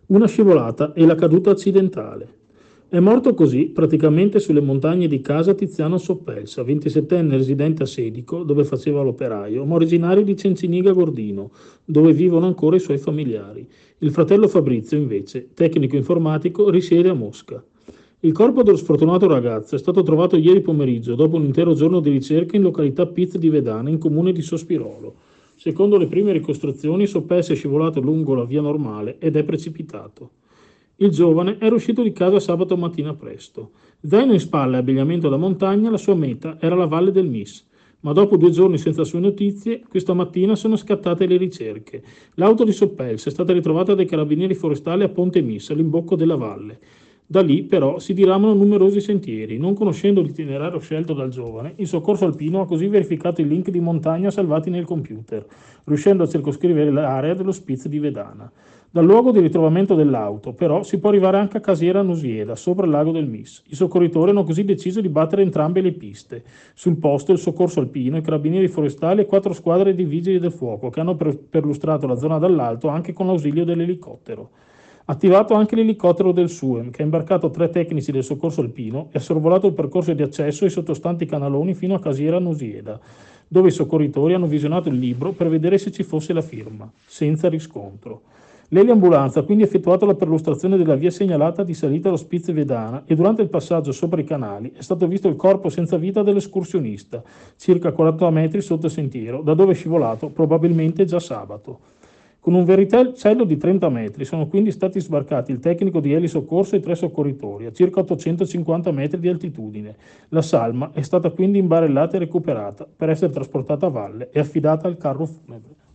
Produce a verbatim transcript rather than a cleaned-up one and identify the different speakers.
Speaker 1: Una scivolata e la caduta accidentale. È morto così, praticamente sulle montagne di casa, Tiziano Soppelsa, ventisettenne residente a Sedico, dove faceva l'operaio, ma originario di Cenciniga Gordino, dove vivono ancora i suoi familiari. Il fratello Fabrizio, invece, tecnico informatico, risiede a Mosca. Il corpo dello sfortunato ragazzo è stato trovato ieri pomeriggio, dopo un intero giorno di ricerca in località Piz di Vedana, in comune di Sospirolo. Secondo le prime ricostruzioni, Soppelsa è scivolato lungo la via normale ed è precipitato. Il giovane era uscito di casa sabato mattina presto. Zaino in spalla e abbigliamento da montagna, la sua meta era la valle del Mis. Ma dopo due giorni senza sue notizie, questa mattina sono scattate le ricerche. L'auto di Soppelsa è stata ritrovata dai carabinieri forestali a Ponte Mis, all'imbocco della valle. Da lì, però, si diramano numerosi sentieri. Non conoscendo l'itinerario scelto dal giovane, il soccorso alpino ha così verificato i link di montagna salvati nel computer, riuscendo a circoscrivere l'area dello Spitz di Vedana. Dal luogo di ritrovamento dell'auto, però, si può arrivare anche a Casiera Nusieda, sopra il lago del Mis. I soccorritori hanno così deciso di battere entrambe le piste. Sul posto il soccorso alpino, i carabinieri forestali e quattro squadre di vigili del fuoco, che hanno per- perlustrato la zona dall'alto anche con l'ausilio dell'elicottero. Attivato anche l'elicottero del S U E M, che ha imbarcato tre tecnici del soccorso alpino e ha sorvolato il percorso di accesso ai sottostanti canaloni fino a Casiera Nusieda, dove i soccorritori hanno visionato il libro per vedere se ci fosse la firma, senza riscontro. L'eliambulanza ha quindi effettuato la perlustrazione della via segnalata di salita allo Spitz Vedana e durante il passaggio sopra i canali è stato visto il corpo senza vita dell'escursionista, circa quaranta metri sotto il sentiero, da dove è scivolato probabilmente già sabato. Con un verticello di trenta metri sono quindi stati sbarcati il tecnico di elisoccorso e tre soccorritori a circa ottocentocinquanta metri di altitudine. La salma è stata quindi imbarellata e recuperata per essere trasportata a valle e affidata al carro funebre.